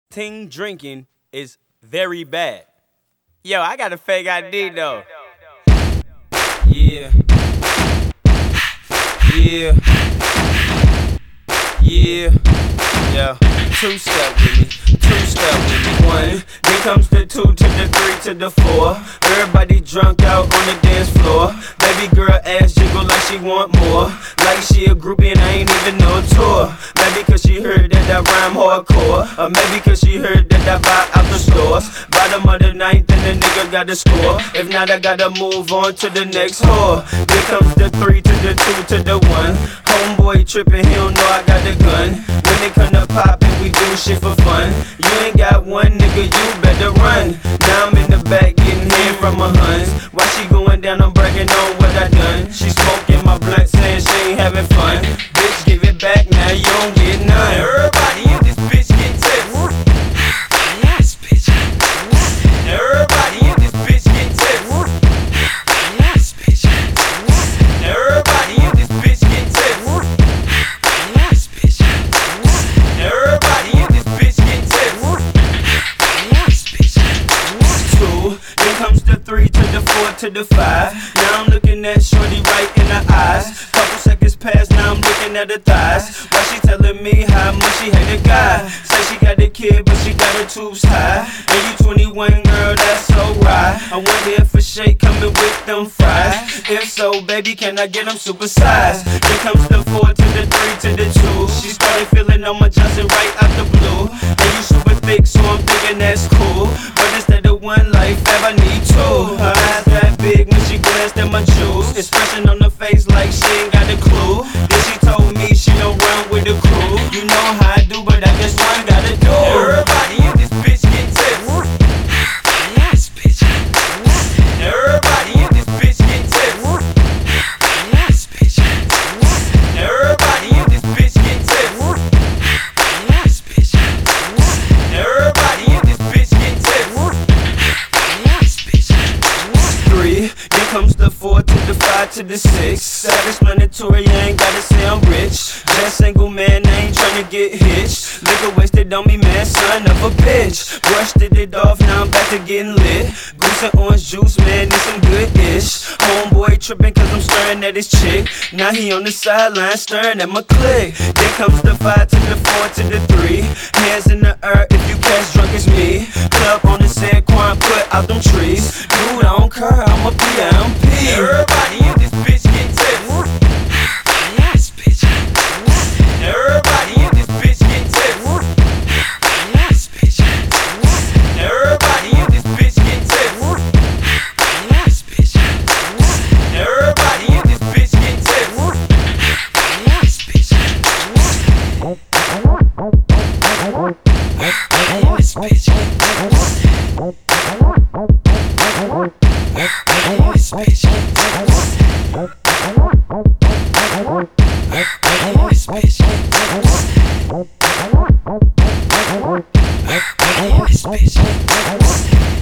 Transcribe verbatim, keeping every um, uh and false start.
Ting drinking is very bad. Yo, I got a fake I D though. Yeah. Yeah. Yeah. Yeah. Two step with me. Two step with me. One. Then comes the two to the three to the four. Everybody drunk out on the dance floor. Baby girl ass jiggle like she want more. Like she a groupie and I ain't even no tour. Maybe cause she heard that I rhyme hardcore. Or maybe cause she heard that I buy out the stores. Bottom of the ninth and the nigga got the score. If not, I gotta move on to the next whore. Then comes the three to the two to the one. Homeboy trippin', he don't know I got the gun. When they come to poppin', we do shit for fun. You ain't got one nigga, you better run. Now I'm in the back getting head from my huns. While she going down, I'm bragging on what I done. She smoking my blunt, saying she ain't having fun. Bitch, give it back, now you don't get none. Everybody in this bitch get tips. Yes, bitch. Everybody in this bitch get tips. Yes, bitch. Everybody in this bitch get tips. Yes, bitch. Everybody in this bitch get tips. Yes, bitch. Two, then comes the three to the four to the five. Now I'm looking at shorty right in the eyes. Couple seconds pass, now I'm looking at her thighs. While she telling me how much she hate a guy. Say she got a kid, but she got her tubes high. And you twenty-one, girl, that's so right. I wonder if a shake coming with them fries. If so, baby, can I get them supersized? Then comes the four to the three to the two. She started feeling on my Johnson right out the blue. And you super thick, so I'm thinking that's cool. But instead of one life, Fab, I need two. Her eyes that big when she glanced at my jewels. Expression on her face like she ain't got a clue. Then she told me she don't run with the crew. You know how I do, but I guess one gotta do. Everybody in this bitch get tips. Yes, bitch. Everybody in this bitch get tips. Yes, bitch. Everybody in this bitch get tips. Yes, bitch. Everybody in this bitch get tips. Yes, bitch. Three, then comes the four to the five to the six. Self-explanatory, I ain't gotta say I'm rich. Just single man, I ain't tryna get hitched. Liquor wasted on me, man, son of a bitch. Brushed it off, now I'm back to getting lit. Goose and orange juice, man, it's some good-ish. Homeboy trippin' cause I'm staring at his chick. Now he on the sideline staring at my click. Then comes the five to the four to the three. Hands in the air if you catch drunk as me. Club on the San Juan, put out them trees. Dude, I don't care, I'm a P M P. Everybody in this bitch get tips. Yes, bitch. Everybody in this bitch get tips. Yes, bitch. Everybody in this bitch get tips. Yes, bitch. Everybody in this bitch get tips. Yes, bitch. Yes, bitch. Yes, bitch. Yes, bitch. Yes, bitch.